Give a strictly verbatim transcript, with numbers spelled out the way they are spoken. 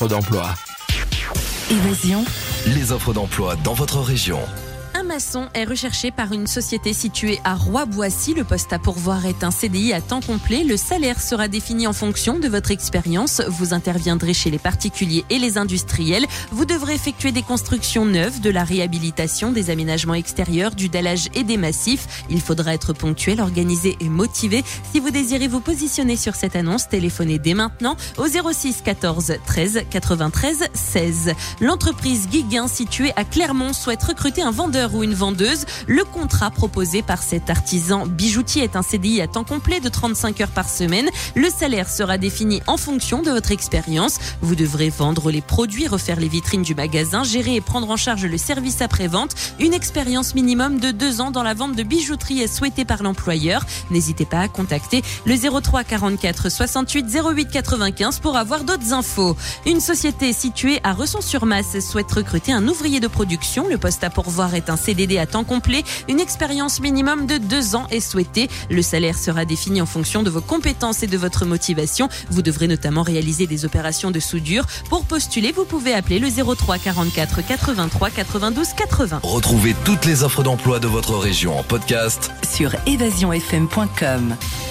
offres d'emploi. Évasion. Les offres d'emploi dans votre région. Un maçon est recherché par une société située à Roy-Boissy. Le poste à pourvoir est un C D I à temps complet. Le salaire sera défini en fonction de votre expérience. Vous interviendrez chez les particuliers et les industriels. Vous devrez effectuer des constructions neuves, de la réhabilitation, des aménagements extérieurs, du dallage et des massifs. Il faudra être ponctuel, organisé et motivé. Si vous désirez vous positionner sur cette annonce, téléphonez dès maintenant au zéro six quatorze treize quatre-vingt-treize seize. L'entreprise Guiguin, située à Clermont, souhaite recruter un vendeur ou une vendeuse. Le contrat proposé par cet artisan bijoutier est un C D I à temps complet de trente-cinq heures par semaine. Le salaire sera défini en fonction de votre expérience. Vous devrez vendre les produits, refaire les vitrines du magasin, gérer et prendre en charge le service après-vente. Une expérience minimum de deux ans dans la vente de bijouterie est souhaitée par l'employeur. N'hésitez pas à contacter le zéro trois quarante-quatre soixante-huit zéro huit quatre-vingt-quinze pour avoir d'autres infos. Une société située à Resson-sur-Masse souhaite recruter un ouvrier de production. Le poste à pourvoir est un C D D à temps complet. Une expérience minimum de deux ans est souhaitée. Le salaire sera défini en fonction de vos compétences et de votre motivation. Vous devrez notamment réaliser des opérations de soudure. Pour postuler, vous pouvez appeler le zéro trois quarante-quatre quatre-vingt-trois quatre-vingt-douze quatre-vingts. Retrouvez toutes les offres d'emploi de votre région en podcast sur évasion f m point com.